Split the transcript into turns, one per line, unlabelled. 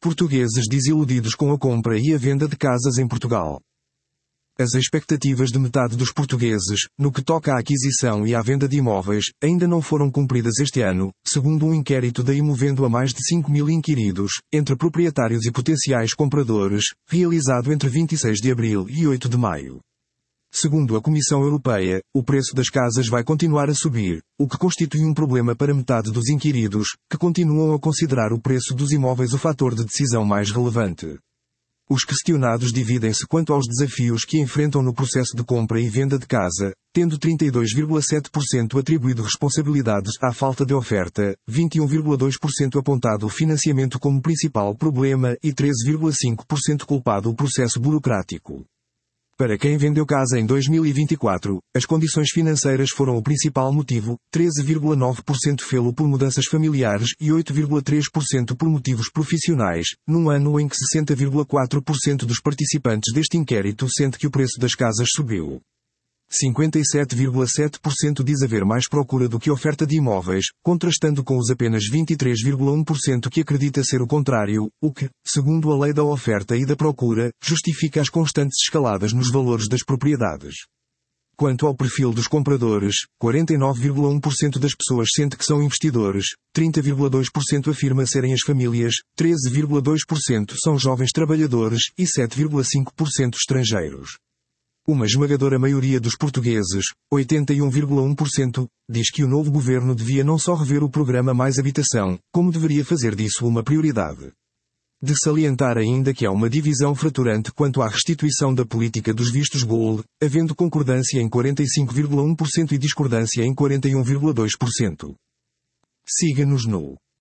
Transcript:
Portugueses desiludidos com a compra e a venda de casas em Portugal. As expectativas de metade dos portugueses, no que toca à aquisição e à venda de imóveis, ainda não foram cumpridas este ano, segundo um inquérito da Imovendo a mais de 5.000 inquiridos, entre proprietários e potenciais compradores, realizado entre 26 de abril e 8 de maio. Segundo a Comissão Europeia, o preço das casas vai continuar a subir, o que constitui um problema para metade dos inquiridos, que continuam a considerar o preço dos imóveis o fator de decisão mais relevante. Os questionados dividem-se quanto aos desafios que enfrentam no processo de compra e venda de casa, tendo 32,7% atribuído responsabilidades à falta de oferta, 21,2% apontado o financiamento como principal problema e 13,5% culpado o processo burocrático. Para quem vendeu casa em 2024, as condições financeiras foram o principal motivo, 13,9% fê-lo por mudanças familiares e 8,3% por motivos profissionais, num ano em que 60,4% dos participantes deste inquérito sente que o preço das casas subiu. 57,7% diz haver mais procura do que oferta de imóveis, contrastando com os apenas 23,1% que acredita ser o contrário, o que, segundo a lei da oferta e da procura, justifica as constantes escaladas nos valores das propriedades. Quanto ao perfil dos compradores, 49,1% das pessoas sente que são investidores, 30,2% afirma serem as famílias, 13,2% são jovens trabalhadores e 7,5% estrangeiros. Uma esmagadora maioria dos portugueses, 81,1%, diz que o novo governo devia não só rever o programa Mais Habitação, como deveria fazer disso uma prioridade. De salientar ainda que há uma divisão fraturante quanto à restituição da política dos vistos gold, havendo concordância em 45,1% e discordância em 41,2%. Siga-nos no